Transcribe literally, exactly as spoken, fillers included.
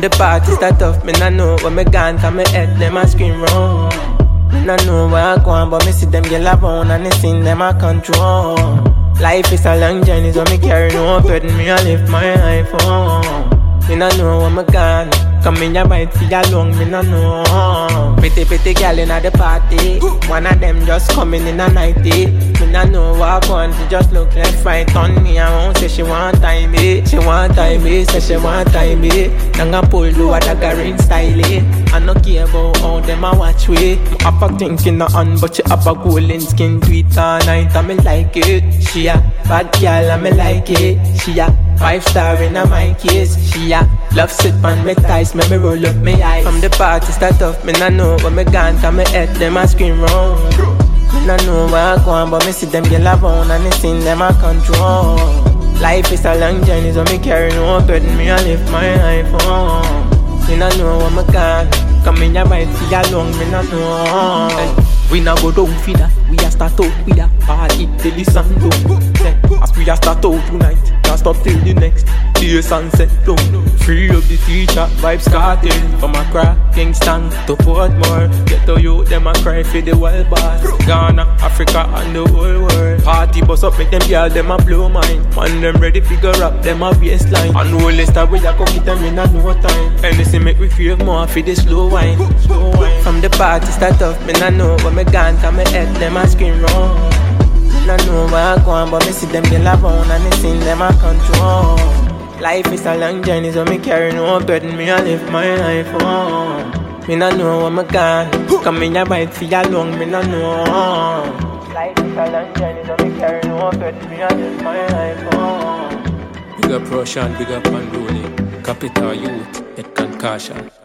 the party start off, me nah know when me gone, cause me head them a scream round. Me nah know where I go on, but me see them get around and they sing them a control. Life is a long journey, so me carry no burden, me a live my life on. Me nah know where me gone, come in your bite for your long, me nah know. Pretty pretty girl in the party, one of them just coming in a nighty. Me nah know what I want, she just look left right on me around. Say she want time me, she want time me, say she want time me. Nanga pull do a daggering style. I no care about how them a watch we. Me have a thing in her hand, but she have a golden skin. Do it all night and me like it. She a bad girl and me like it. She a five star in a my case. She a love sit on me thighs, make me roll up me eyes. From the party start off, me nah know when me gone, cause me head them a scream round. Me nah know where I go on, but me see them get around and they sing them a control. Life is a long journey, so me carry no burden, me a live my life on. Me nah know where me gone, come in your bite for your long, me nah know. Hey, we nah go down for that, we a start out with that party till the sun down. Hey, as we a start out tonight, can't stop till the next day sunset down. Free up the teacher, vibes cartel. From a crack, Kingston to Portmore. Get to you, them a cry for the wild boss. Ghana, Africa and the whole world. Party bus up, make them girl, them a blow mine. Man, them ready figure up, them a baseline. And no less that we a go get them in a no time. Anything make we feel more for the slow wine, slow wine. From the party start off, me nah know when me gone, cause me head them a scream round. Nah know where I go on, but me see them get around and they sing them a control. Life is a long journey, so me carry no burden, me a live my life on. Me nah know where me gone, come in your bite for your long, me nah know. Life is a long journey, so me carry no burden, me a live my life on. Big up Russian, big up Unruly, Capital Youth, et Concussion.